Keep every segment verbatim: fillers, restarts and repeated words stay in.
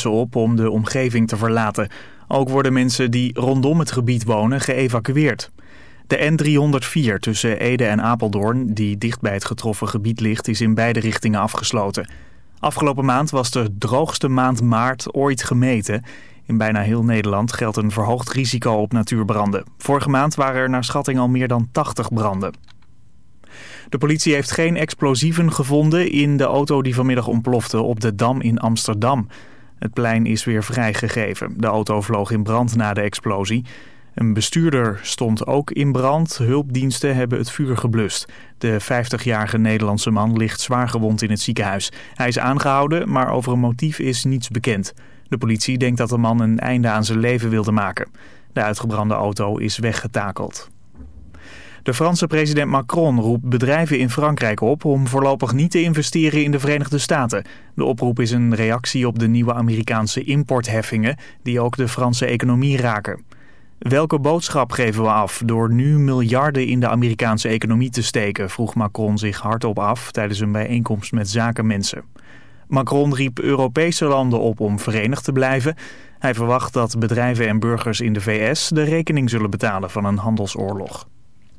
mensen op om de omgeving te verlaten. Ook worden mensen die rondom het gebied wonen geëvacueerd. De N driehonderdvier tussen Ede en Apeldoorn, die dicht bij het getroffen gebied ligt, is in beide richtingen afgesloten. Afgelopen maand was de droogste maand maart ooit gemeten. In bijna heel Nederland geldt een verhoogd risico op natuurbranden. Vorige maand waren er naar schatting al meer dan tachtig branden. De politie heeft geen explosieven gevonden in de auto die vanmiddag ontplofte op de Dam in Amsterdam. Het plein is weer vrijgegeven. De auto vloog in brand na de explosie. Een bestuurder stond ook in brand. Hulpdiensten hebben het vuur geblust. De vijftigjarige Nederlandse man ligt zwaar gewond in het ziekenhuis. Hij is aangehouden, maar over een motief is niets bekend. De politie denkt dat de man een einde aan zijn leven wilde maken. De uitgebrande auto is weggetakeld. De Franse president Macron roept bedrijven in Frankrijk op om voorlopig niet te investeren in de Verenigde Staten. De oproep is een reactie op de nieuwe Amerikaanse importheffingen die ook de Franse economie raken. Welke boodschap geven we af door nu miljarden in de Amerikaanse economie te steken, vroeg Macron zich hardop af tijdens een bijeenkomst met zakenmensen. Macron riep Europese landen op om verenigd te blijven. Hij verwacht dat bedrijven en burgers in de V S de rekening zullen betalen van een handelsoorlog.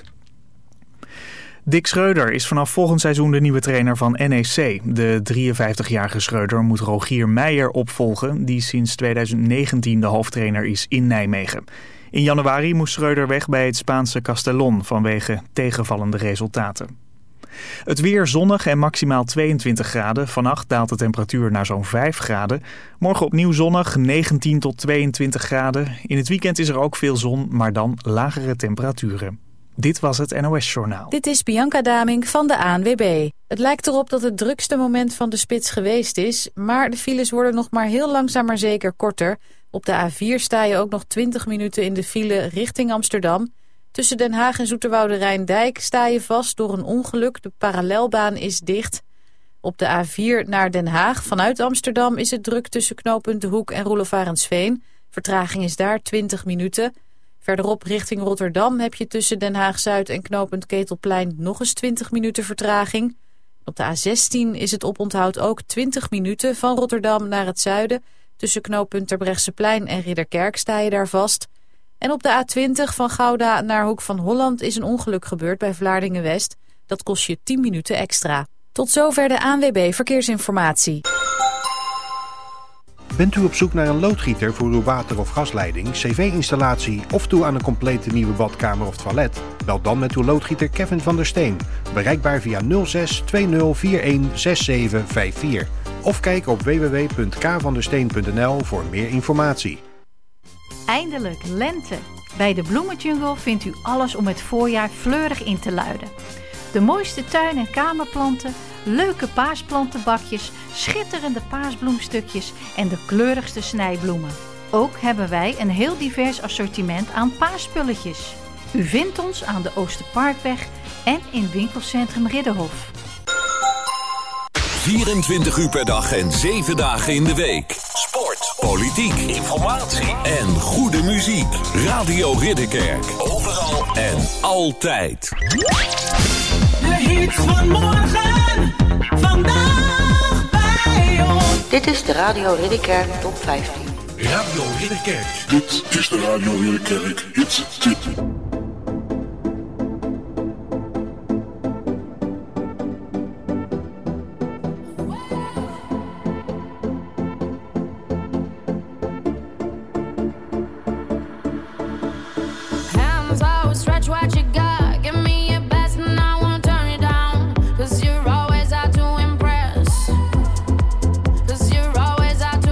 Dick Schreuder is vanaf volgend seizoen de nieuwe trainer van N E C. De drieënvijftigjarige Schreuder moet Rogier Meijer opvolgen, die sinds tweeduizend negentien de hoofdtrainer is in Nijmegen. In januari moest Schreuder weg bij het Spaanse Castellón vanwege tegenvallende resultaten. Het weer zonnig en maximaal tweeëntwintig graden. Vannacht daalt de temperatuur naar zo'n vijf graden. Morgen opnieuw zonnig, negentien tot tweeëntwintig graden. In het weekend is er ook veel zon, maar dan lagere temperaturen. Dit was het N O S-journaal. Dit is Bianca Damink van de A N W B. Het lijkt erop dat het drukste moment van de spits geweest is, maar de files worden nog maar heel langzaam maar zeker korter. Op de A vier sta je ook nog twintig minuten in de file richting Amsterdam. Tussen Den Haag en Zoeterwoude Rijndijk sta je vast door een ongeluk. De parallelbaan is dicht. Op de A vier naar Den Haag vanuit Amsterdam is het druk tussen knooppunt De Hoek en Roelof Arendsveen. Vertraging is daar twintig minuten. Verderop richting Rotterdam heb je tussen Den Haag-Zuid en knooppunt Ketelplein nog eens twintig minuten vertraging. Op de A zestien is het oponthoud ook twintig minuten van Rotterdam naar het zuiden. Tussen knooppunt Terbrechtseplein en Ridderkerk sta je daar vast. En op de A twintig van Gouda naar Hoek van Holland is een ongeluk gebeurd bij Vlaardingen-West. Dat kost je tien minuten extra. Tot zover de A N W B Verkeersinformatie. Bent u op zoek naar een loodgieter voor uw water- of gasleiding, cv-installatie of toe aan een complete nieuwe badkamer of toilet? Bel dan met uw loodgieter Kevin van der Steen. Bereikbaar via nul zes tweeëntwintig eenenveertig zesenenzestig vijfenveertig. Of kijk op w w w punt k van der steen punt n l voor meer informatie. Eindelijk lente. Bij de Bloemenjungle vindt u alles om het voorjaar fleurig in te luiden. De mooiste tuin- en kamerplanten, leuke paasplantenbakjes, schitterende paasbloemstukjes en de kleurigste snijbloemen. Ook hebben wij een heel divers assortiment aan paasspulletjes. U vindt ons aan de Oosterparkweg en in winkelcentrum Ridderhof. vierentwintig uur per dag en zeven dagen in de week. Sport, politiek, informatie en goede muziek. Radio Ridderkerk. Overal en altijd. De hits van morgen, vandaag bij ons. Dit is de Radio Ridderkerk Top vijftien. Radio Ridderkerk. Dit is de Radio Ridderkerk Hits tip.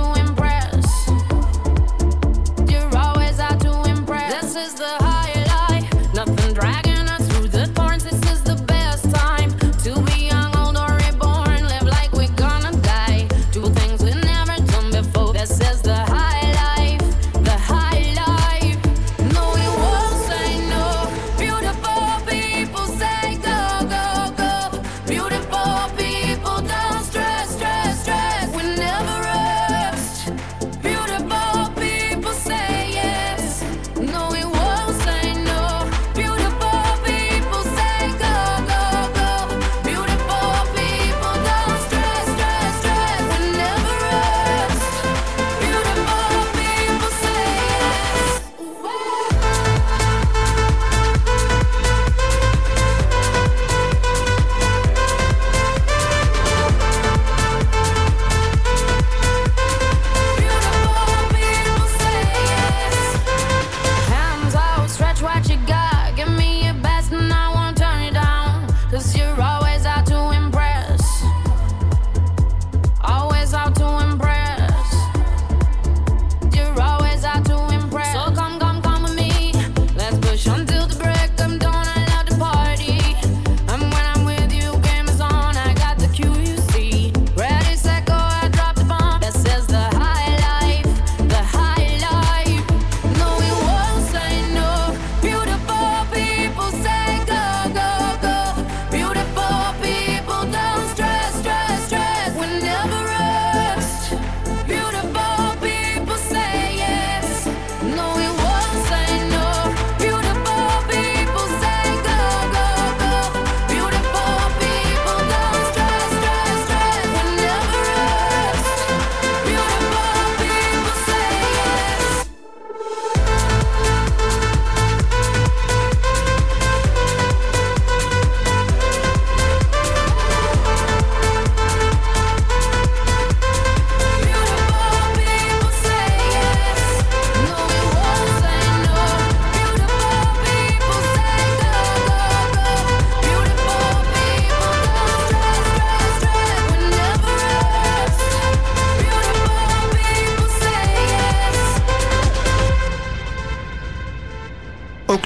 This is the highlight.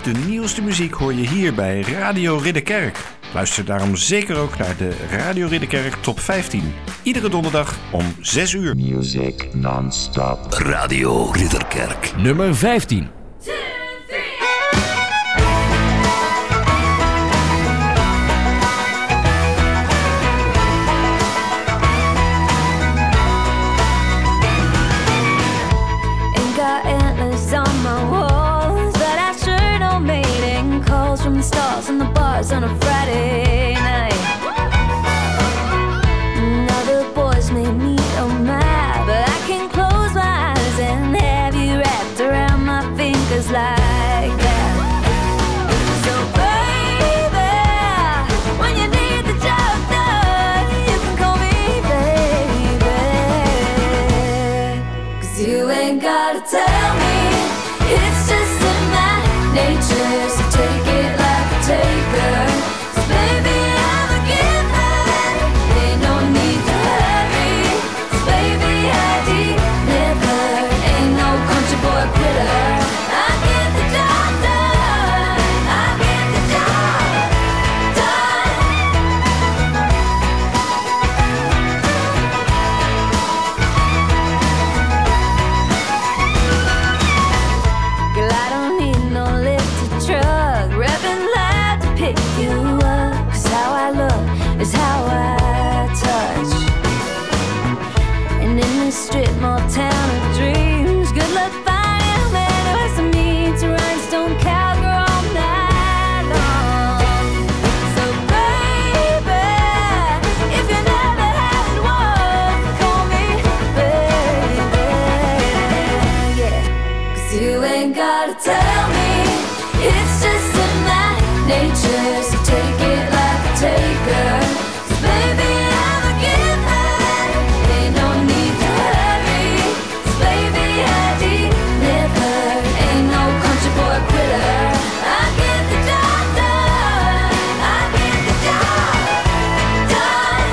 De nieuwste muziek hoor je hier bij Radio Ridderkerk. Luister daarom zeker ook naar de Radio Ridderkerk Top vijftien. Iedere donderdag om zes uur. Music non-stop. Radio Ridderkerk. Nummer vijftien. Stars on the bars on a Friday night. Now the boys may meet on my, but I can close my eyes and have you wrapped around my fingers like that. So baby, when you need the job done, you can call me baby. 'Cause you ain't gotta tell me, it's just in my nature, so take it like a taker. 'Cause baby, I'm a giver, ain't no need to hurry. 'Cause baby, I deliver, ain't no country boy quitter. I get the job done, I get the job done. Girl, I don't need no lifted truck, revving loud to pick you up. 'Cause how I look is how I touch. And in this strip mall town of dreams, good luck finding a man who has to meet to rhinestone cowgirl all night long. So baby, if you never had one, call me baby, yeah. 'Cause you ain't gotta tell me, it's just in my nature, so take it like a taker. 'Cause baby, I'm a giver, ain't no need to hurry. 'Cause baby, I deliver, ain't no country boy quitter. I get the job done, I get the job done.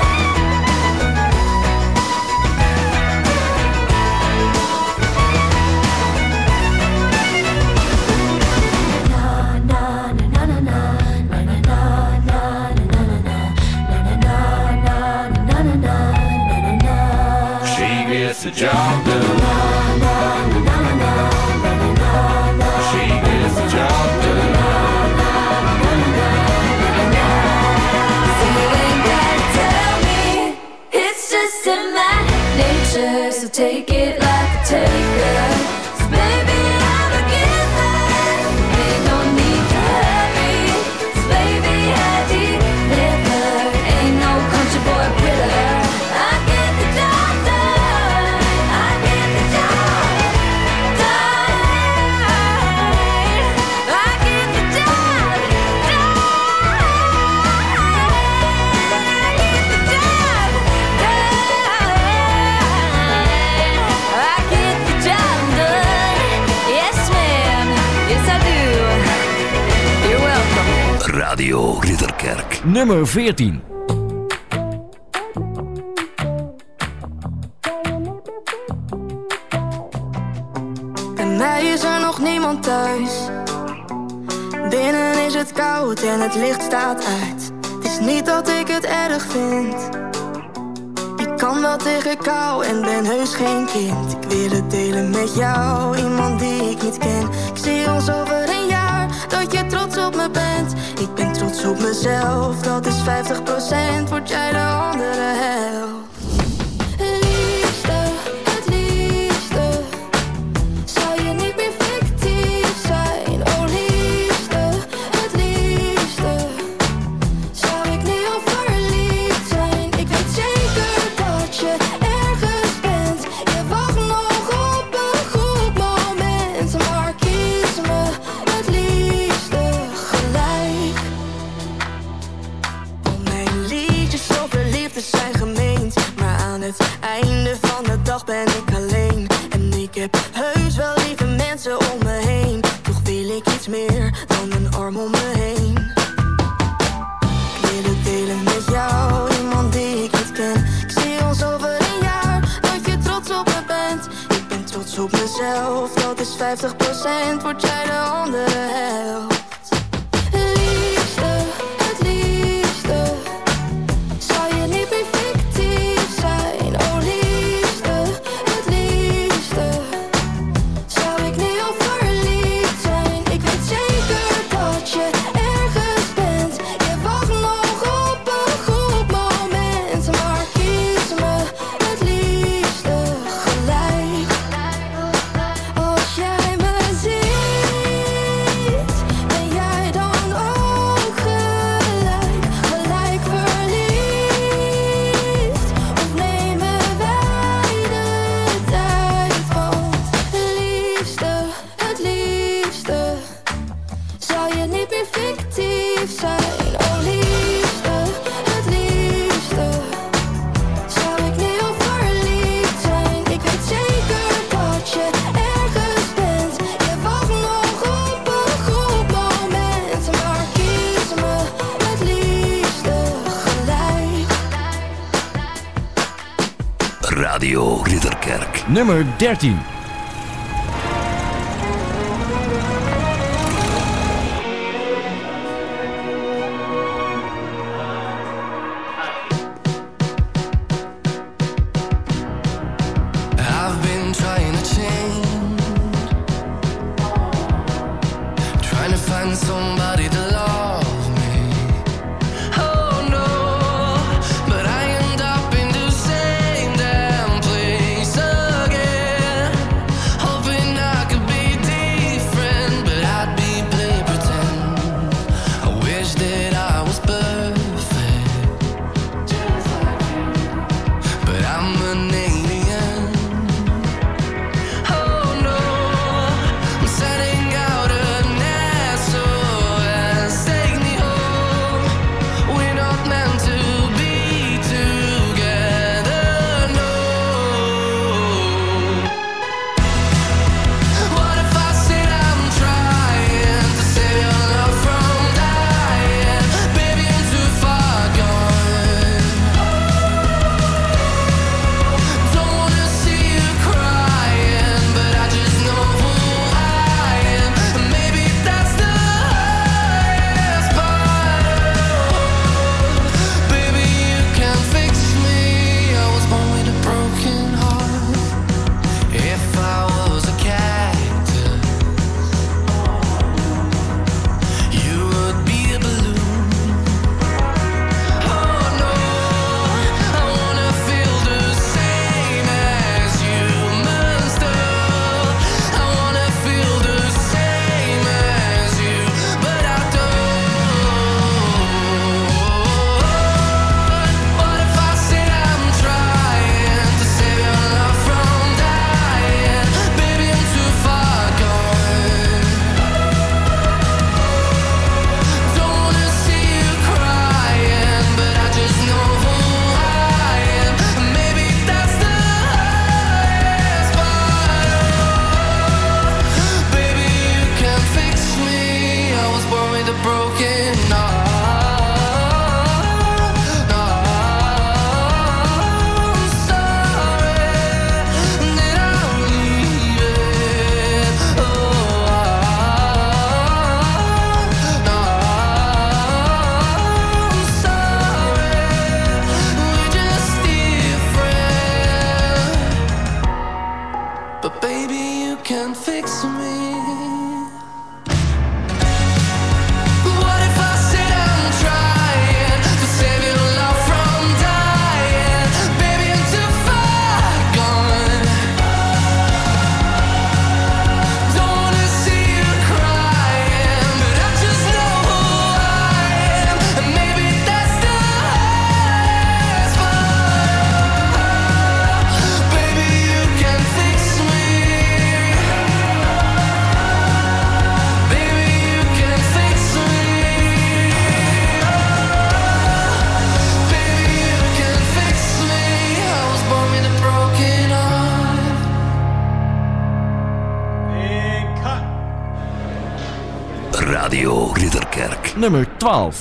She gets the job done. She gets the job done. So you ain't gotta tell me, it's just in my nature, so take it like a taker. 'Cause baby, I'm a giver, ain't no need to hurry. 'Cause baby, I deliver, ain't no country boy quitter. I get the job done, I get the job done. I get the job done. I get the job done. I get the job done. Yes, ma'am. Yes, I do. You're welcome. Radio Ridderkerk. Nummer veertien. Bij mij is er nog niemand thuis. Binnen is het koud en het licht staat uit. Het is niet dat ik het erg vind. Ik kan wel tegen kou en ben heus geen kind. Ik wil het delen met jou, iemand die ik niet ken. Ik zie ons over een jaar, dat je trots op me bent. Ik ben trots op mezelf, dat is vijftig procent. Word jij de andere helft. Liefste, het liefste, zou je niet meer fictief zijn. Oh liefste, het liefste, zou ik nu al verliefd zijn. Ik weet zeker dat je ergens bent. Je wacht nog op een goed moment. Maar kies me het liefste gelijk. Al mijn liedjes over liefde zijn gemeend, maar aan het einde van de dag ben ik alleen. En ik heb heus wel lieve mensen om me heen. Toch wil ik iets meer dan een arm om me heen. Ik wil het delen met jou, iemand die ik niet ken. Ik zie ons over een jaar, dat je trots op me bent. Ik ben trots op mezelf, dat is vijftig procent. Word jij de andere helft. Radio Ridderkerk. Nummer dertien. Somebody to love me. Oh no, but I end up in the same damn place again. Hoping I could be different, but I'd be play pretend. I wish that I was perfect, just like you. But I'm an alien. Oh no, I'm setting out a Radio Ridderkerk. Nummer twaalf.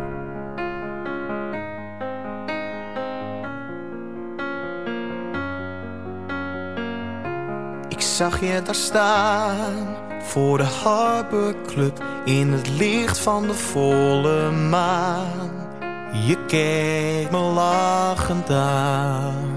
Ik zag je daar staan voor de Harbor Club in het licht van de volle maan. Je keek me lachend aan.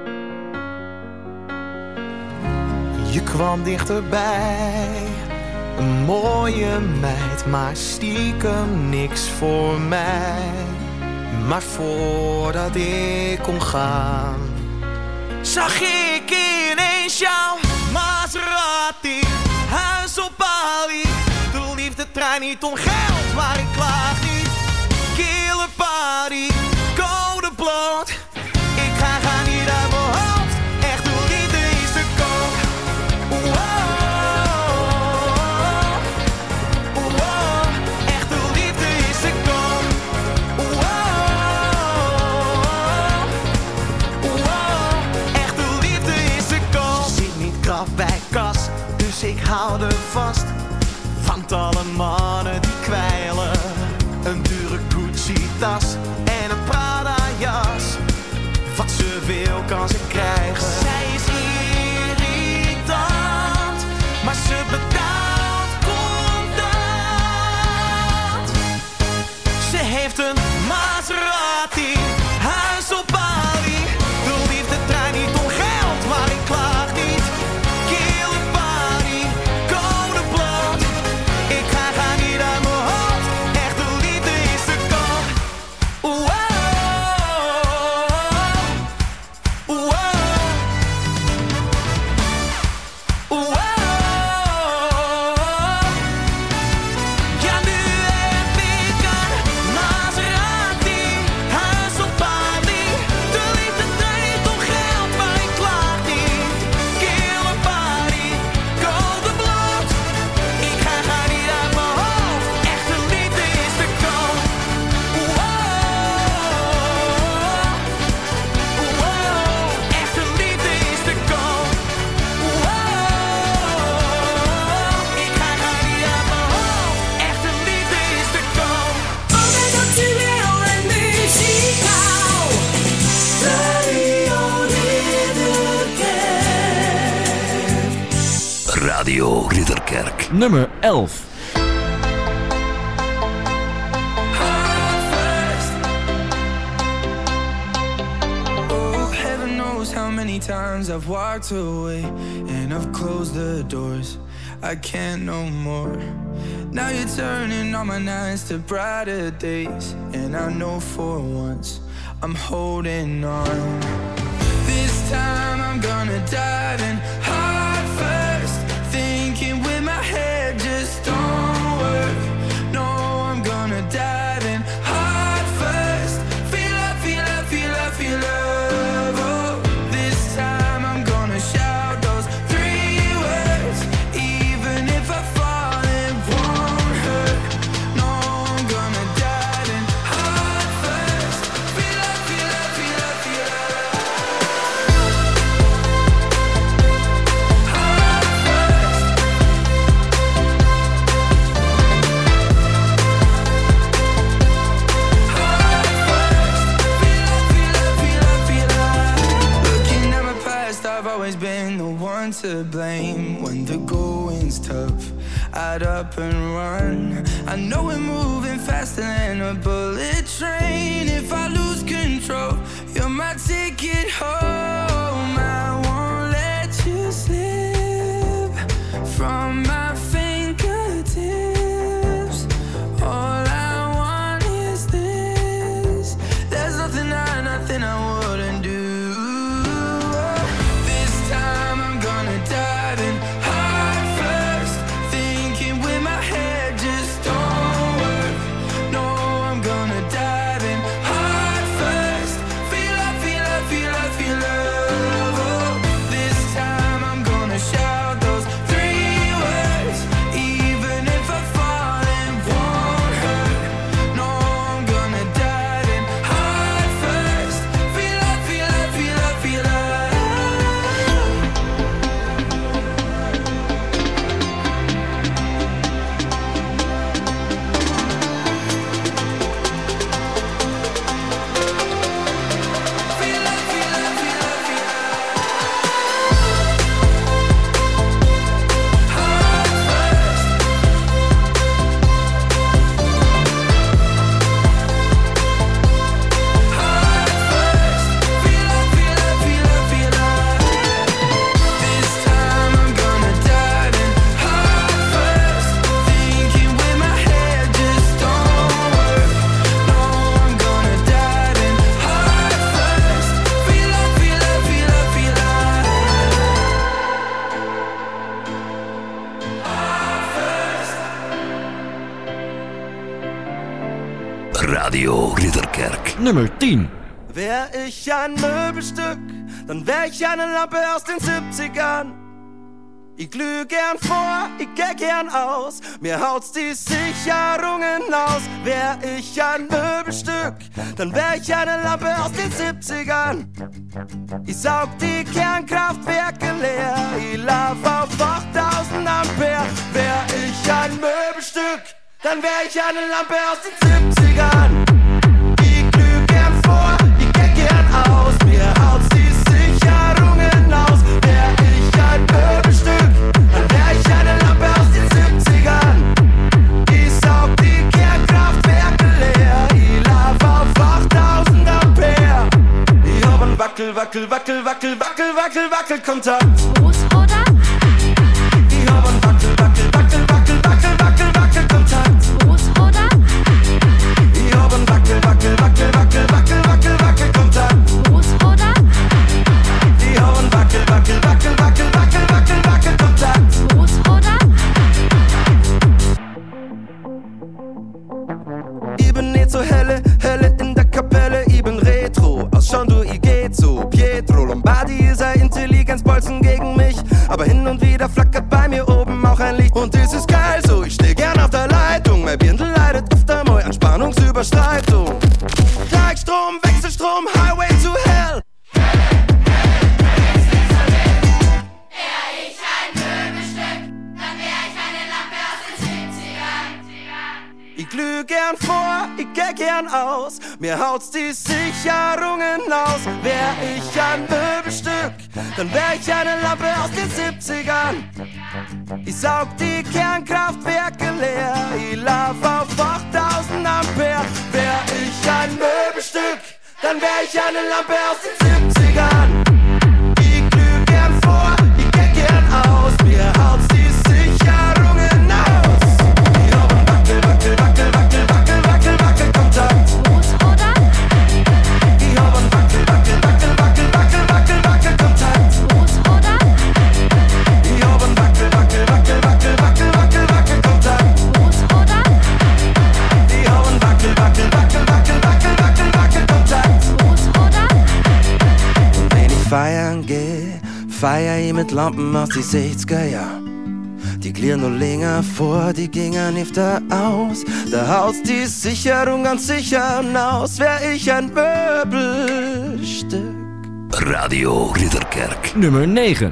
Je kwam dichterbij, een mooie meid, maar stiekem niks voor mij. Maar voordat ik kon gaan, zag ik ineens jouw Maserati, huis op Bali. De liefdetrein niet om geld, maar ik klaag niet. Killer party, code bloot. Ik ga, ga niet uit mijn hoofd. Echt de liefde is te koop. Wow. Wow. Echt de liefde is te koop. Wow. Wow. Echt de liefde is te koop. Zit niet krap bij kas, dus ik hou er vast. Want alle mannen die kwijlen, een dure Gucci-tas en een Prada-jas. Wat ze wil kan ze krijgen, Radio Ridderkerk. Nummer elf. Oh, heaven knows how many times I've walked away and I've closed the doors. I can't no more. Now you're turning all my nights to brighter days, and I know for once I'm holding on. This time I'm gonna dive in heart first, thinking with my head just don't work. No, I'm gonna dive in heart first. Feel love, feel love, feel love, feel love. Oh, this time I'm gonna shout those three words, even if I fall it won't hurt. No, I'm gonna dive in heart first. Feel love, feel love, feel love, feel love. Been the one to blame when the going's tough. I'd up and run. I know we're moving faster than a bullet train. If I lose control, you're my ticket home. I won't let you slip from my fingertips. All I want is this. There's nothing I, nothing I wouldn't do. Radio Ridderkerk. Nummer tien. Wär ich ein Möbelstück, dann wär ich eine Lampe aus den siebzigern. Ich glüh gern vor, ich geh gern aus, mir haut's die Sicherungen aus. Wär ich ein Möbelstück, dann wär ich eine Lampe aus den siebzigern. Ich saug die Kernkraftwerke leer, ich lauf auf achttausend Ampere. Wär ich ein Möbelstück, dann wär ich eine Lampe aus den siebzigern. Ich glüh gern vor, ich geh gern aus, mir haut's die Sicherungen aus. Wär ich ein Möbelstück, dann wär ich eine Lampe aus den siebzigern. Ich saug die Kernkraftwerke leer, ich lauf auf achttausend Ampere. Ich hab ein Wackel, Wackel, Wackel, Wackel, Wackel, Wackel, Wackelkontakt. Fußroder? Ich hab ein Wackel, Wackel, Wackel, Wackel, Wackel, Wackel, Wackelkontakt. Fußroder? Ich hab ein Wackel, Wackel, Wackel, Wackel, Wackel, Wackel, Wackelkontakt. Fußroder? Ich hab ein Wackel, Wackel, Wackel, Wackel, Wackel, Wackel, Wackelkontakt. Fußroder? Ich bin nicht so helle, helle in der Kapelle, ich bin Retro, aus schon du, ich geht so. Pietro Lombardi ist ein Intelligenzbolzen gegen mich, aber hin und wieder flackert bei mir oben auch ein Licht. Und das ist geil so, ich steh gern auf der Leitung, mein Birndl leidet öfter mal an Spannungsüberschreitung. Gleichstrom, Wechselstrom, Highway to Hell. Wär ich ein Möbelstück, dann wär ich eine Lampe aus den siebzigern. Ich glüh gern vor, ich geh gern aus, mir haut's die Sicherungen aus. Wär ich ein Möbelstück, dann wär ich eine Lampe aus den siebzigern. Ich saug die Kernkraftwerke leer, ich lauf auf achttausend Ampere. Wär ich ein Möbelstück, dann wär ich eine Lampe aus den siebzigern. Ich glüh gern vor, ich geh gern aus, mir haut's die Sicherungen aus. Ich hab ein Wackel, Wackel, Wackel, Wackel, Wackel, Wackel, Wackel, Kontakt. oder? Ich hab ein Wackel, Wackel, Wackel, Wackel, Wackel, Wackel, Wackel, Kontakt. oder? Ich hab ein Wackel, Wackel, Wackel, Wackel, Wackel, Wackel, Wackel, Kontakt. oder? Ich hab ein Wackel, Wackel, Wackel, Wackel, Wackel, Wackel, Wackel, Kontakt. oder? Und wenn ich feiern geh, feier ich mit Lampen aus die sechziger Jahr. Die klirren nur länger vor, die gingen öfter aus. Da haust die Sicherung ganz sicher aus, wär ich ein Möbelstück. Radio Ridderkerk. Nummer negen.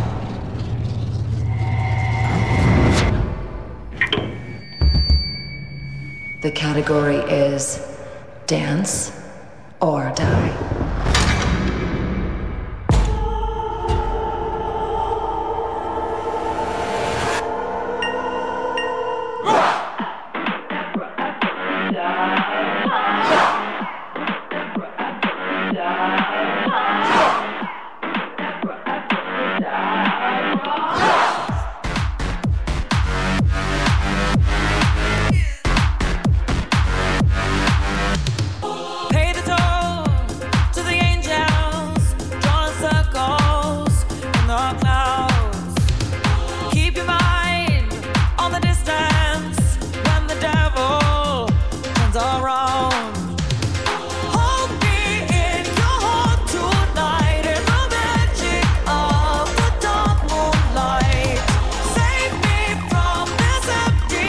The category is dance or die. Pay the toll to the angels, drawing circles in the clouds. Keep your mind on the distance when the devil turns around. Hold me in your heart tonight in the magic of the dark moonlight. Save me from this empty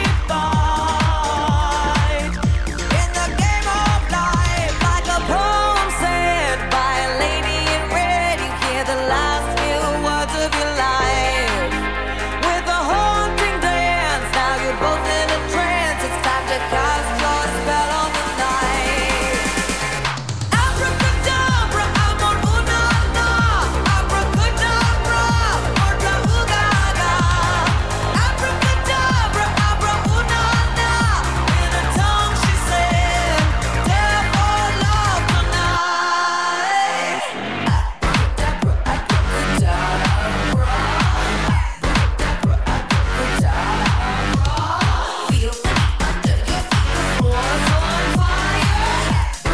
fight. In the game of life, like a poem said by a lady in red, you hear the last few words of your life. With a haunting dance, now you're both in a trance. It's time to cast your spell on the night. Abracadabra, amor, una, na. Abracadabra, orca, ugaga. Abracadabra, abra, una, na. In a tongue she said, death or love tonight. Abracadabra, abracadabra. Feel me under your feet, the floor's on fire.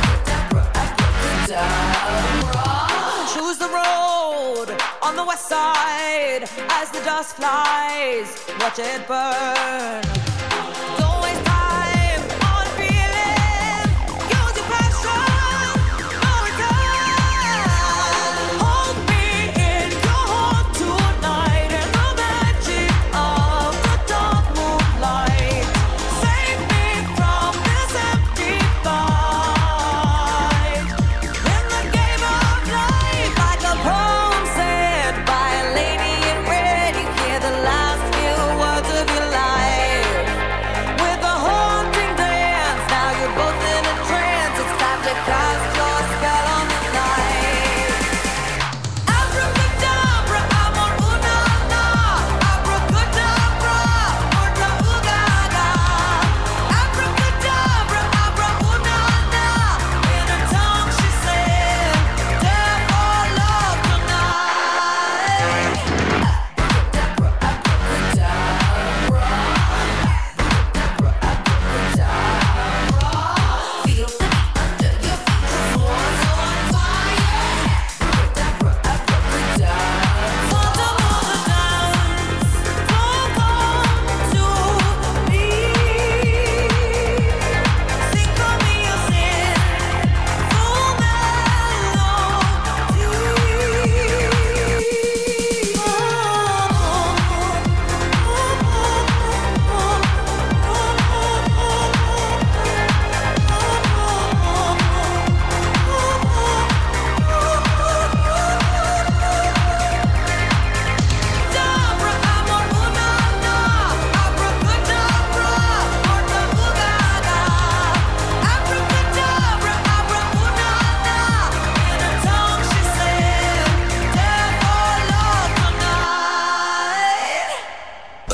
Abracadabra. Choose the road on the west side as the dust flies. Watch it burn. Don't waste time on feeling. Use your passion. No return. Hold me in your heart tonight in the magic of the dark moonlight. Save me from this empty fight. In the game of life, like a poem said by a lady in red, you hear the last few words of your life.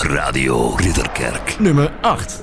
Radio Ridderkerk. Nummer acht.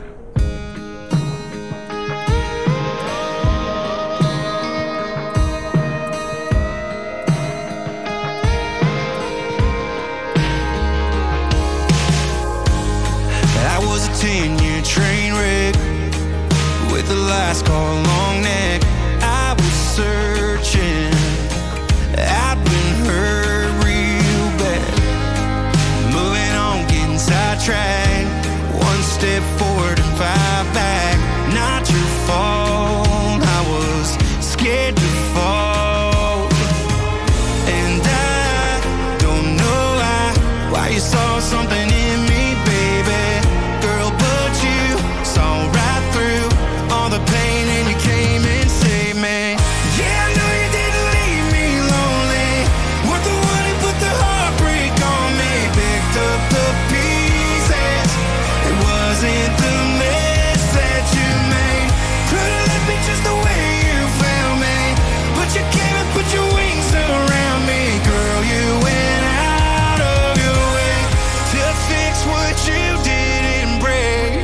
I was a ten-year train wreck with the last call long neck. I was searching, I'd been hurt real bad. Moving on, getting sidetracked. One step forward and five back. Not your fault, I was scared to fall. And I don't know why, why you saw something in me, baby. Girl, but you saw right through all the pain and you came and saved me. Yeah, I know you didn't leave me lonely. Weren't the one who put the heartbreak on me. Picked up the pieces. It wasn't the mess that you made. Could've left me just the way you found me. But you came and put your wings around me. Girl, you went out of your way to fix what you didn't break.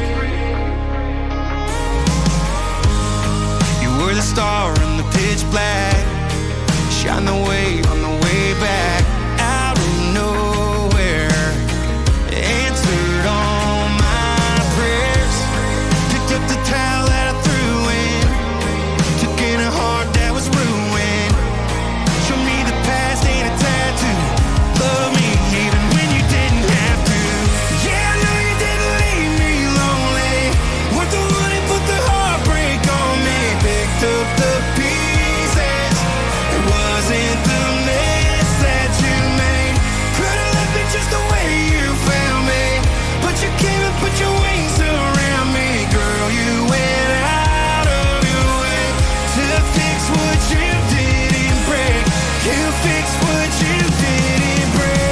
You were the star in the pitch black. Shine the way on the way back. Out of nowhere, answered all my prayers. Picked up the towel that I threw in. Took in a heart that was ruined. Showed me the past ain't a tattoo. Love me even when you didn't have to. Yeah, I know you didn't leave me lonely. Weren't the one who put the heartbreak on me. Picked up the pieces. It wasn't the mess that you made. Could've left me just the way you found me. But you came and put your wings around me. Girl, you went out of your way to fix what you didn't break. You fixed what you didn't break.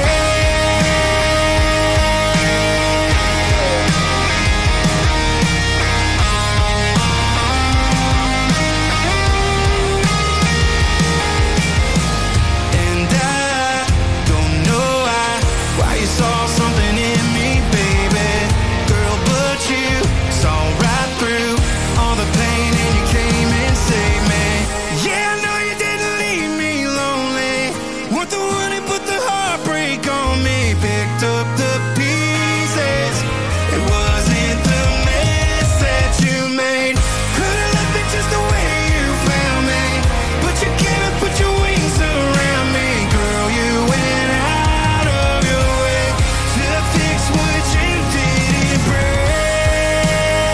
And I don't know why, why you saw something in me, baby. Girl, but you saw right through all the pain and you came and saved me. Yeah, I know you didn't leave me lonely. Weren't the one who put the heartbreak on me. Picked up the pieces. It wasn't the mess that you made. Could've left me just the way you found me. But you came and put your wings around me. Girl, you went out of your way to fix what you didn't break.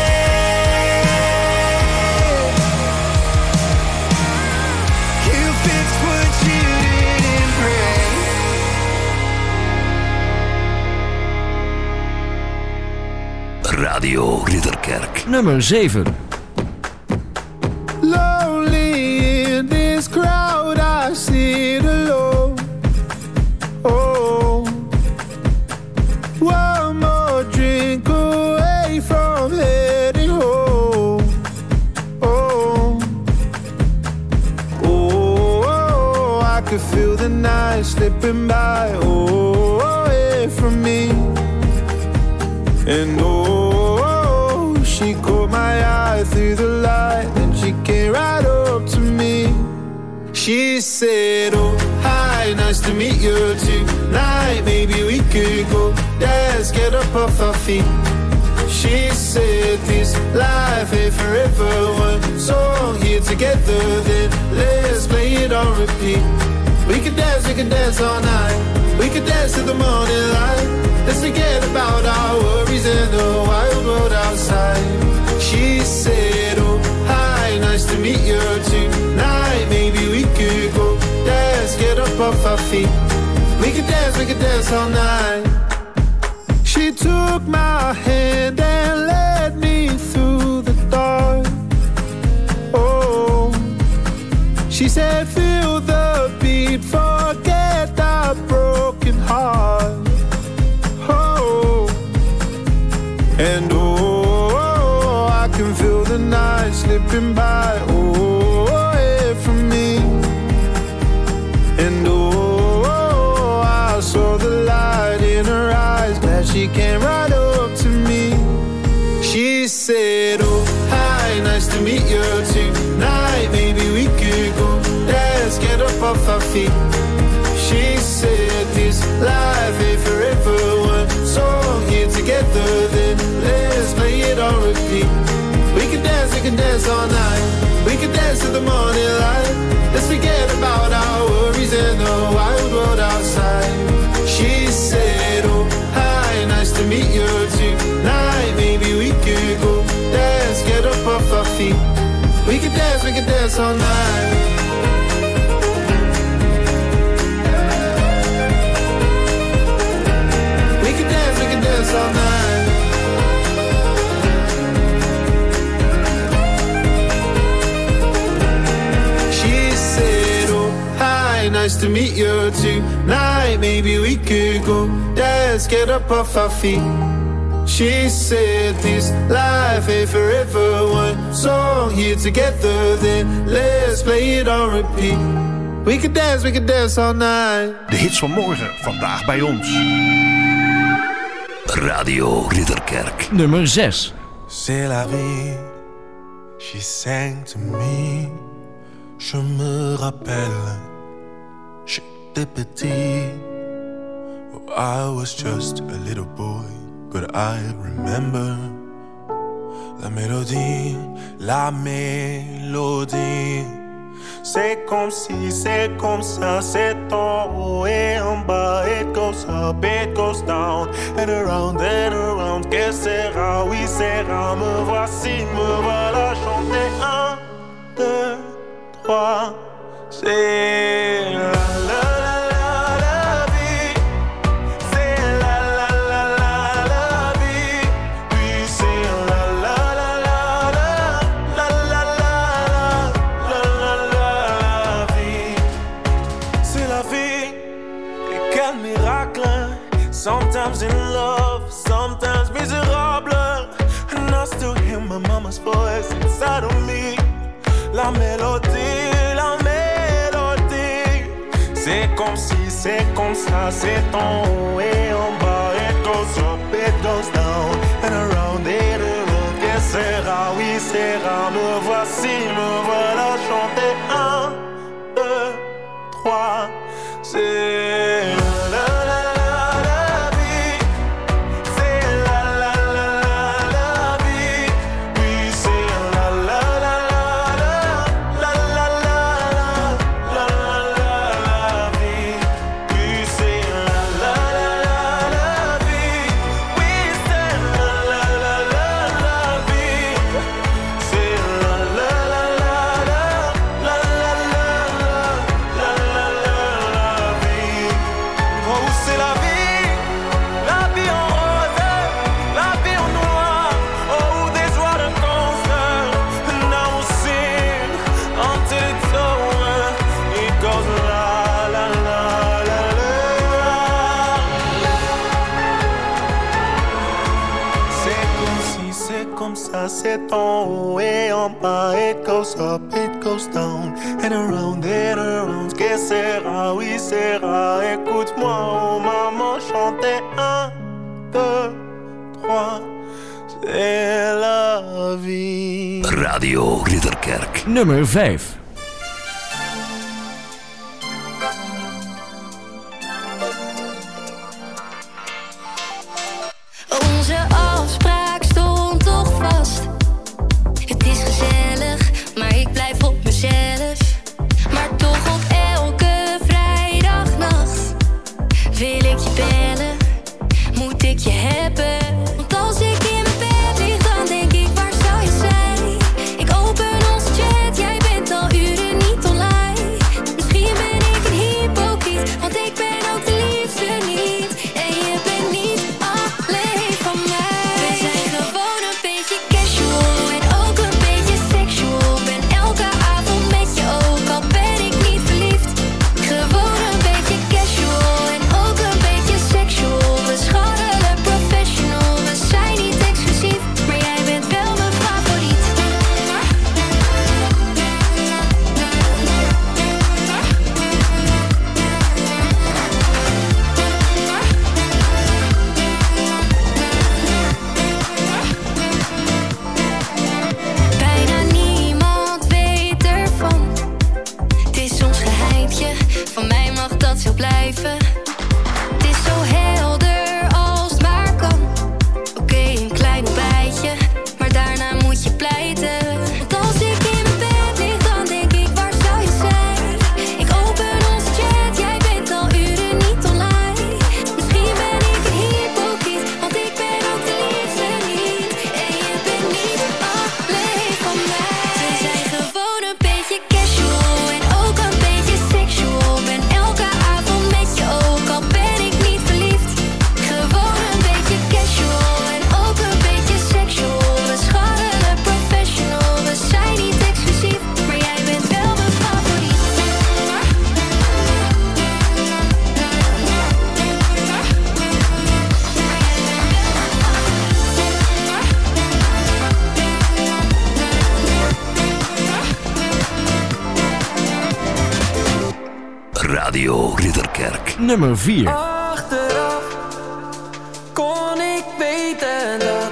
You fixed what you didn't break. Radio Ridderkerk. Nummer zeven. Lonely in this crowd, I sit alone. Oh, one more drink away from heading home. Oh, oh, oh, I could feel the night slipping by. Oh, away from me. And oh, she caught my eye through the light, and she came right up to me. She said, oh, hi, nice to meet you tonight. Maybe we could go dance, get up off our feet. She said, this life ain't forever. One song here together, then let's play it on repeat. We could dance, we could dance all night. We could dance to the morning light. Let's forget about our worries and the wild world outside. She said, oh, hi, nice to meet you tonight. Maybe we could go dance, get up off our feet. We could dance, we could dance all night. She took my hand and led me through the dark. Oh, she said, feel the beat, forget our broken heart. Oh, and oh, I can feel the night slipping by. Oh, away from me. And oh, I saw the light in her eyes. Glad but she came right up to me. She said, oh, hi, nice to meet you tonight. Maybe we could go, let's get up off our feet. She said, this life ain't forever. One song here together, then let's play it on repeat. We can dance, we can dance all night. We can dance to the morning light. Let's forget about our worries and the wild world outside. She said, oh, hi, nice to meet you tonight. Maybe we could go dance, get up off our feet. We can dance, we can dance all night. We can dance, we can dance all night. She said, oh, hi, nice to meet you tonight. Maybe we could go dance, get up off our feet. She said this life ain't forever. One song here together, then let's play it on repeat. We can dance, we can dance all night. De hits van morgen, vandaag bij ons. Radio Ridderkerk. Nummer zes. C'est la vie, she sang to me. Je me rappelle, j'étais petit. Oh, I was just a little boy, but I remember la mélodie, la mélodie. C'est comme si, c'est comme ça, c'est en haut et en bas. It goes up, it goes down, and around and around. Que sera, oui sera, me voici, me voilà chanter. Un, deux, trois, c'est la la la la la vie. C'est la la la la la vie. Oui, c'est la la la la la la la la la la la vie. C'est la vie. Et quel miracle. Sometimes in love, sometimes miserable. And I still hear my mama's voice inside of me. La mélodie, la mélodie. C'est comme si, c'est comme ça, c'est en haut et en bas. It goes up, it goes down, and around it around. Que sera, oui sera, me voici, me voilà chanter. Un, deux, trois, c'est la la la. C'est en haut et en bas. It goes up, it goes down, and around and around. Que sera, oui sera. Écoute-moi, oh maman, chanter. Un, deux, trois. C'est la vie. Radio Ridderkerk. Nummer vijf. Onze afspraak stond toch vast. Het is gezellig, maar ik blijf op mezelf. Maar toch op elke vrijdagnacht wil ik je bellen, moet ik je hebben. Want als ik in mijn bed lig, dan denk ik, waar zou je zijn? Ik open ons chat, jij bent al uren niet online. Misschien ben ik een hypocriet, want ik ben ook de liefste niet. En je bent niet alleen van mij. We zijn gewoon een beetje casual en ook een beetje sexual. Ben elke avond met je ook, al ben ik niet verliefd. Gewoon een beetje casual en ook een beetje sexual. We scharrelen professional. Radio Ridderkerk. Nummer vier. Achteraf kon ik weten dat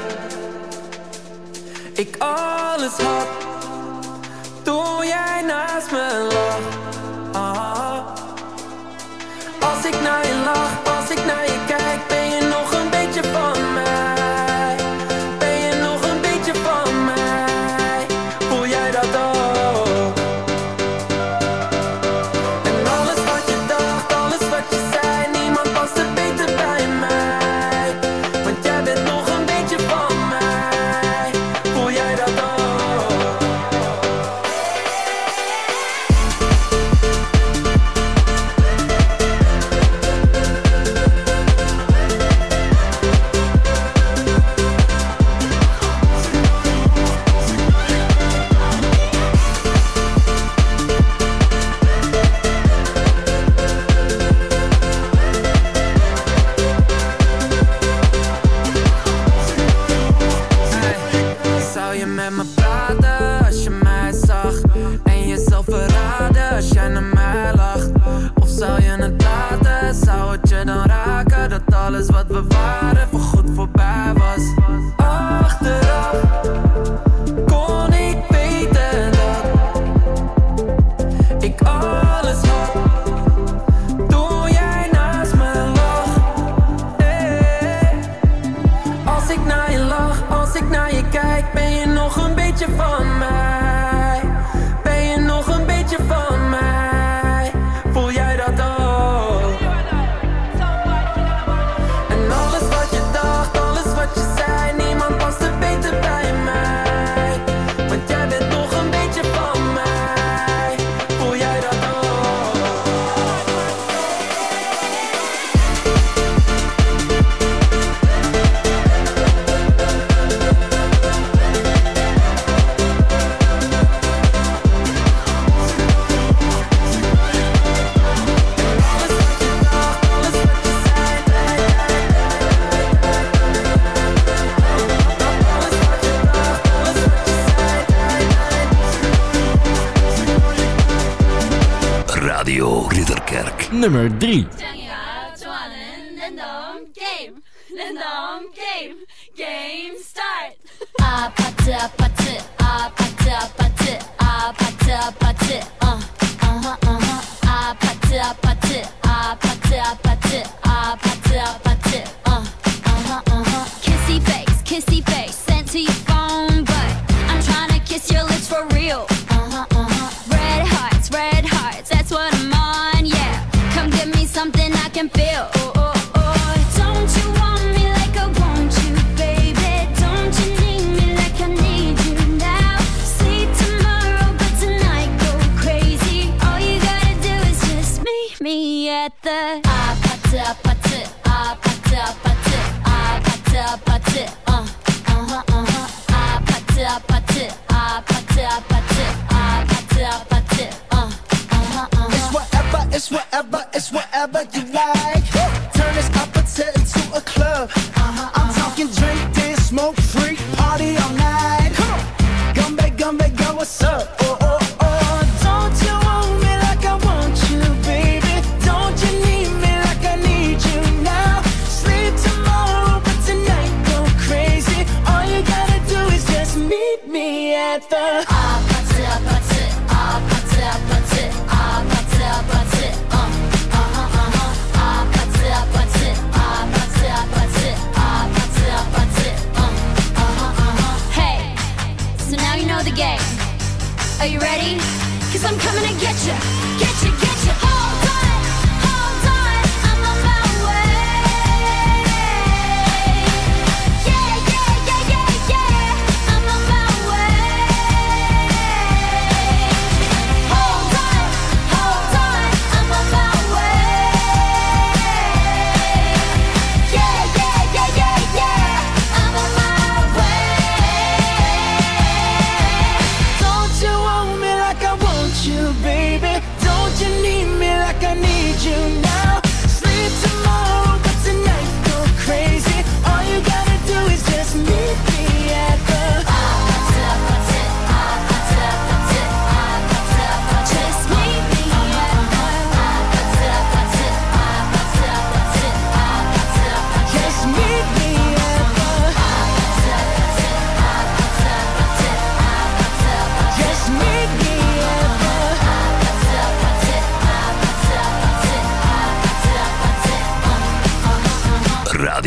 ik alles had toen jij naast me lag. Ah. Als ik naar je lach, als ik naar je kijk, ben je nog een beetje van mij. Ben je nog een beetje van mij? Voel jij dat ook? En alles wat je dacht, alles wat je zei, niemand paste beter bij mij. Want jij bent nog een beetje van mij. Voel jij dat ook? Zou je met me praten als je mij zag? En jezelf verraden als jij naar mij lacht? Of zou je het laten? Zou het je dan raken dat alles wat we waren voorgoed voorbij was? Achteraf kon ik weten dat ik alles had toen jij naast me lag. Hey. Als ik naar je lach, als ik naar je kijk, ben je nog een beetje van mij? Ben je nog een beetje van mij? Voel jij dat ook? En alles wat je dacht, alles wat je zei, niemand paste beter bij mij. Want jij bent nog een beetje van mij. Voel jij dat ook? Radio Ridderkerk. Nummer drie. Game start. Ah, pate, pate, ah, pate, pate, ah, pate, pate, uh, uh-huh, uh-huh. Ah, pate, pate, ah, pate, pate, ah, pate, pate, uh, uh-huh, uh-huh. Kissy face, kissy face, sent to your phone, but I'm trying to kiss your lips for real. Uh-huh, uh-huh. Red hearts, red hearts, that's what I'm on, yeah. Come give me something I can feel. Oh, oh, oh. Don't you want me like I want you, baby? Don't you need me like I need you now? Sleep tomorrow, but tonight go crazy. All you gotta do is just meet me at the ah, pate, pate, ah, pate, pate, ah, pate, pate, uh, uh-huh, uh-huh. Ah, pate, pate, ah, pate, pate, ah, pate, pate, uh, uh-huh, uh-huh. It's whatever, it's whatever, it's whatever you like. Turn this appetite into a club. Uh-huh, I'm talking drink, dance, smoke, freak, party all night. Come on, gumbe, gumbe, go, what's up? Oh, oh, oh. Don't you want me like I want you, baby? Don't you need me like I need you now? Sleep tomorrow, but tonight go crazy. All you gotta do is just meet me at the ah, pate, pate, ah, pate, pate, ah, pate, pate, uh, uh-huh, uh-huh. Ah, pate, pate, ah, pate, pate, ah, pate, pate, uh, uh-huh, uh-huh. Hey, so now you know the game. Are you ready? 'Cause I'm coming to get you, get you, get you. Hold on, hold on, I'm on my way. Yeah, yeah, yeah, yeah, yeah, I'm on my way. Hold on, hold on, I'm on my way. Yeah, yeah, yeah, yeah, yeah, I'm on my way. Don't you want me like I want you, baby?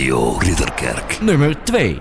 Radio Ridderkerk. Nummer twee.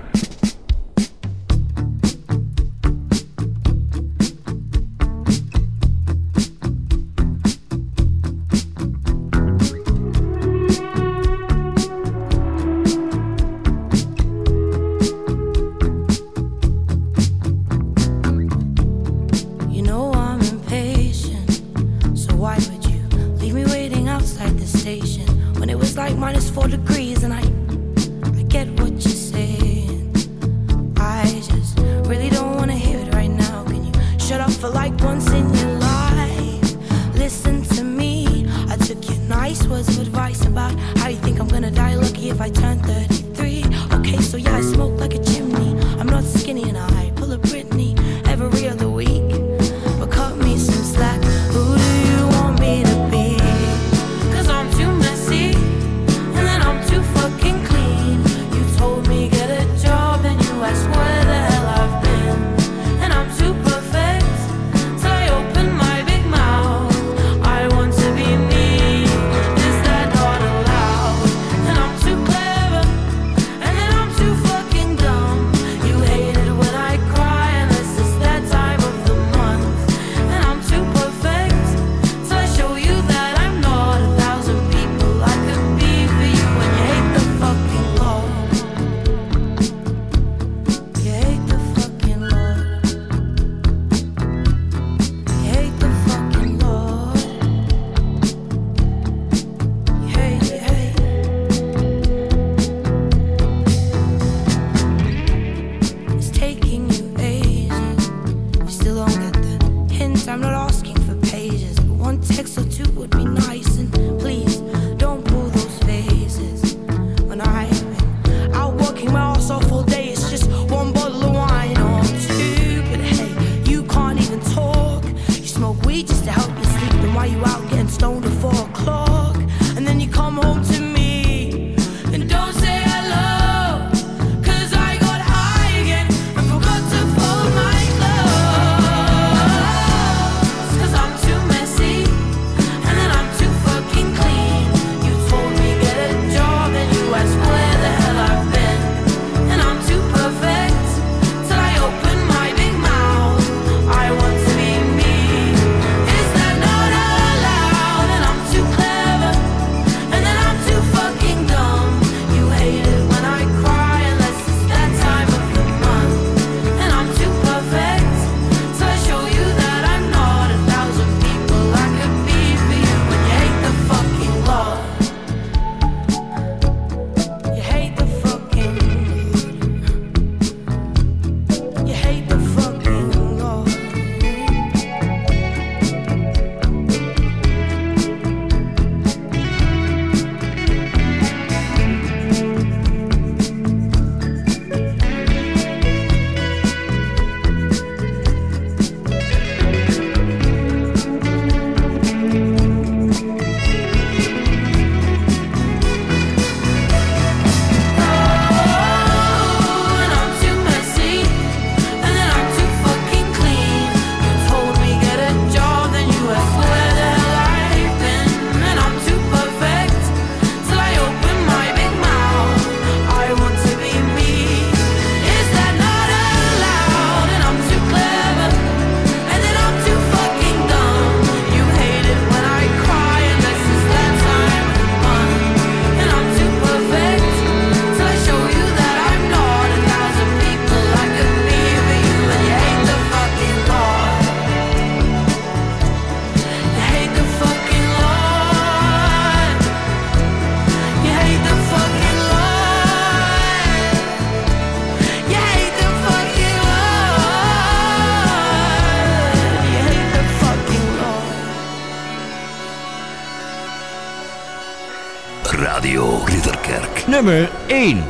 Radio Ridderkerk. Nummer één.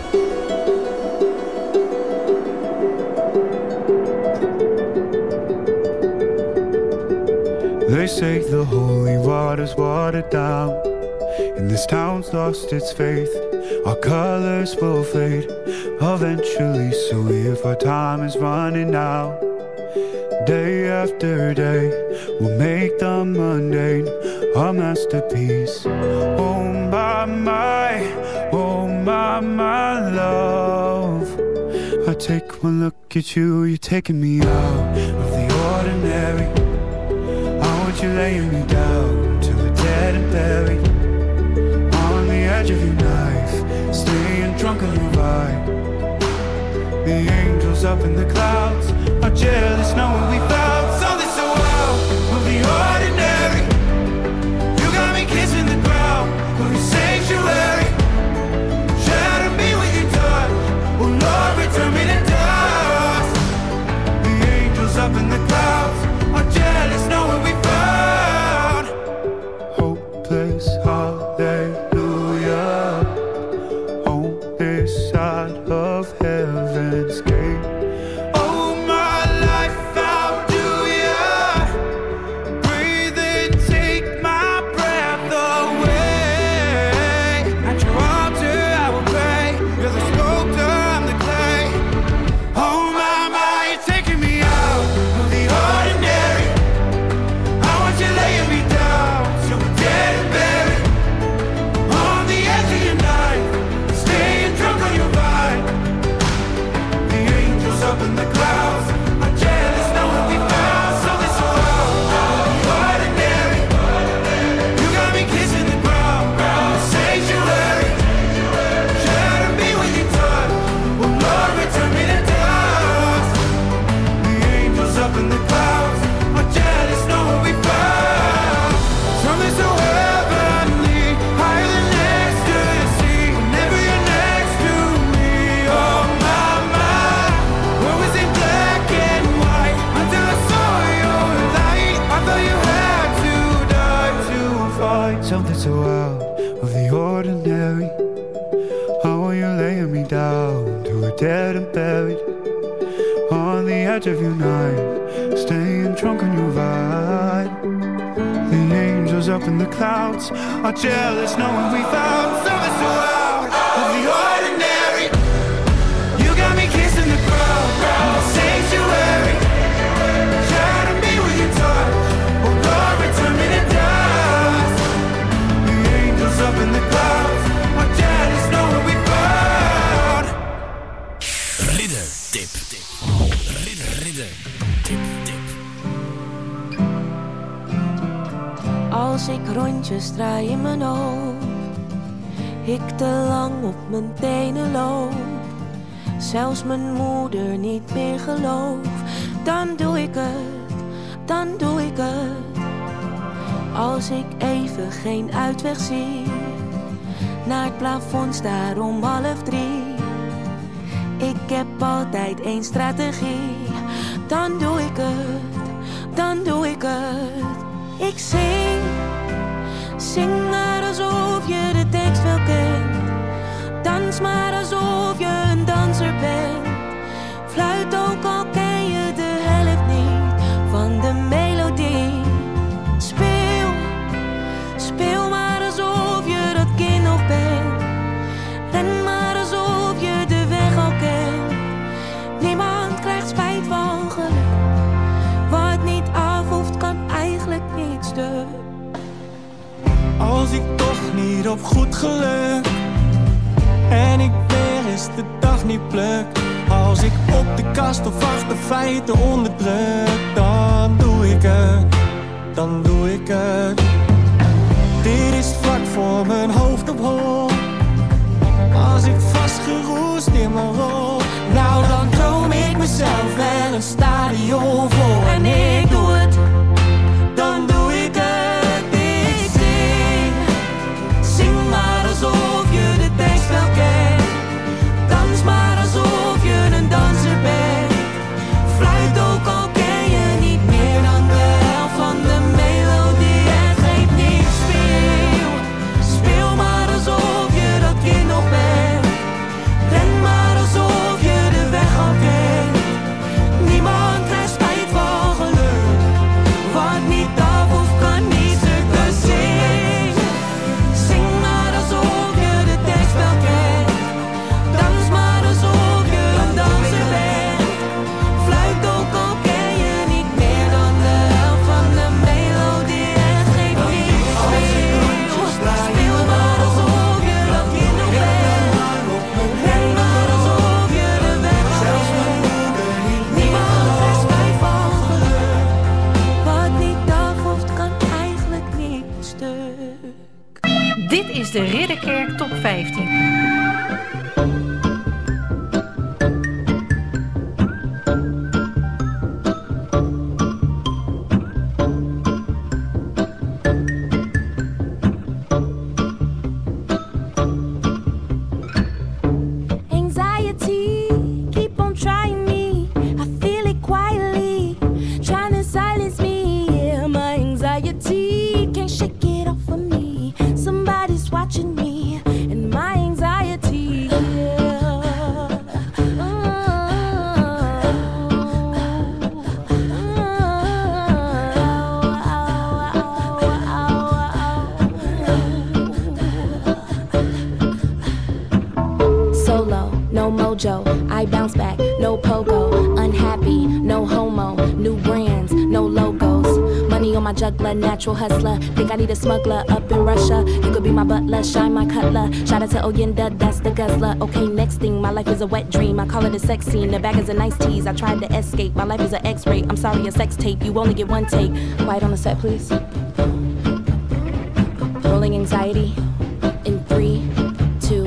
They say the holy water's watered down, and this town's lost its faith. Our colors will fade eventually, so if our time is running out, day after day, we'll make the mundane our masterpiece. Oh my, my, oh my. my, my love. I take one look at you, you're taking me out of the ordinary. I want you laying me down till we're dead and buried. On the edge of your knife, staying drunk on your vibe. The angels up in the clouds are jealous knowing we found something so wild of the ordinary. You got me kissing the ground of your sanctuary. Shatter me with your touch, oh Lord, return me to dust. The angels up in the clouds are jealous knowing we found hopeless hallelujah on this side of heaven's gate. Oh, my life, how do ya breathe and take my breath away? At your altar I will pray. You're the sculptor, I'm the clay. Oh my, my, you're taking me out of the ordinary. I want you laying me down till we're dead and buried. On the edge of your knife, staying drunk on your vine. The angels up in the clouds are jealous knowing we found something so wild of the ordinary. You got me kissing the ground, sanctuary. Shatter me with your touch, oh Lord, return me to dust. The angels up in the clouds are jealous knowing we found something so heavenly, higher than ecstasy. Whenever you're next to me, oh my, my. What was in black and white until I saw your light? I thought you had to die to find something so out of the ordinary. How are you laying me down to a dead and buried? On the edge of your night, staying drunk on your vibe. The angels up in the clouds are jealous knowing we found something so out of the ordinary. You got me kissing the ground, sanctuary. Shatter me with your touch, oh Lord, return me to dust. The angels up in the clouds are jealous knowing we found Ridder tip. Ridder, ridder. Tip, tip. Als ik rondjes draai in mijn hoofd, ik te lang op mijn tenen loop, zelfs mijn moeder niet meer geloof, dan doe ik het, dan doe ik het. Als ik even geen uitweg zie, naar het plafond staar om half drie, ik heb altijd één strategie, dan doe ik het, dan doe ik het. Ik zing, zing maar alsof je de tekst wel kent. Dans maar alsof je een danser bent. Fluit ook al ken je de helft niet van de melodie. Speel, speel maar alsof je dat kind nog bent. Ren maar alsof je de weg al kent. Niemand krijgt spijt van geluk. Wat niet af hoeft kan eigenlijk niet stuk. Als ik toch niet op goed geluk en ik weer eens de dag niet pluk. Als ik op de kast of achter feiten onderdruk, dan doe ik het, dan doe ik het. Dit is vlak voor mijn hoofd op hol. Als ik vastgeroest in mijn rol, nou dan droom ik mezelf wel een stadion vol. En ik doe het, dan doe ik het. Ik zing, zing maar alsof je de tekst wel kent. Dans maar alsof je een danser bent. Fluit ook al ken je niet meer dan de helft van de melodie. En geef niet, speel, speel maar alsof je dat kind nog bent. Ren maar alsof je de weg al kent. Niemand Ridderkerk Top vijftien. I bounce back, no pogo, unhappy, no homo, new brands, no logos, money on my juggler, natural hustler, think I need a smuggler up in Russia, you could be my butler, shine my cutler, shout out to Oyenda, that's the guzzler, okay next thing, my life is a wet dream, I call it a sex scene, the bag is a nice tease, I tried to escape, my life is an x-ray, I'm sorry a sex tape, you only get one take, quiet on the set please, rolling anxiety, in three, two,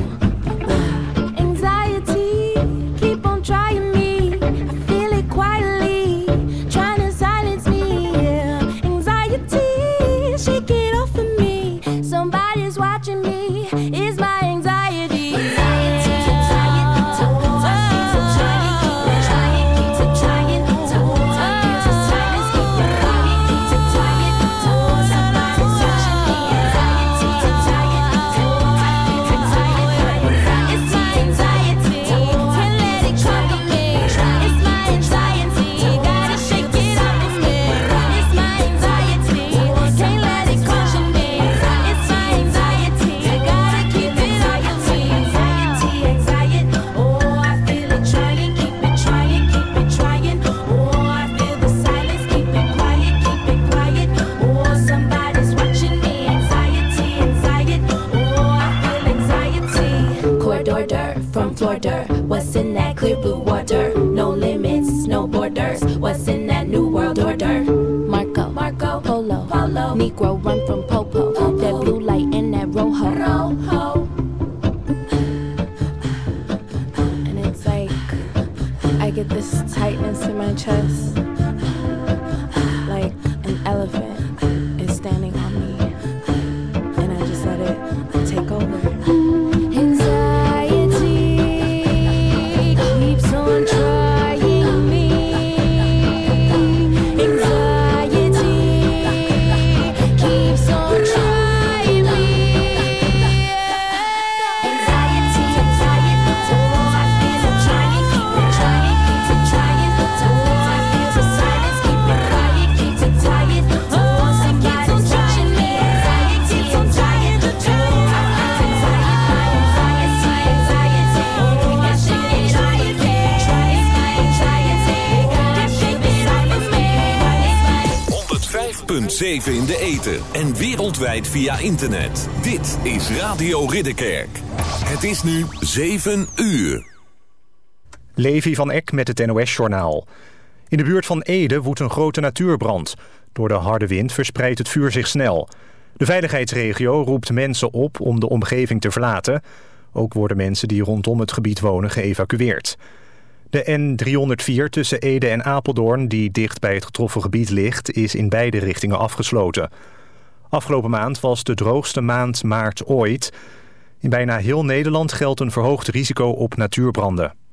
what's in that clear blue water? No limits, no borders. What's in that new world order? Marco, Marco, Polo, Polo. Negro run from Popo. Popo. That blue light and that rojo. Rojo. And it's like I get this tightness in my chest, like an elephant is standing on me, and I just let it take over. zeven in de ether en wereldwijd via internet. Dit is Radio Ridderkerk. Het is nu zeven uur. Levi van Eck met het N O S-journaal. In de buurt van Ede woedt een grote natuurbrand. Door de harde wind verspreidt het vuur zich snel. De veiligheidsregio roept mensen op om de omgeving te verlaten. Ook worden mensen die rondom het gebied wonen geëvacueerd. De N driehonderdvier tussen Ede en Apeldoorn, die dicht bij het getroffen gebied ligt, is in beide richtingen afgesloten. Afgelopen maand was de droogste maand maart ooit. In bijna heel Nederland geldt een verhoogd risico op natuurbranden.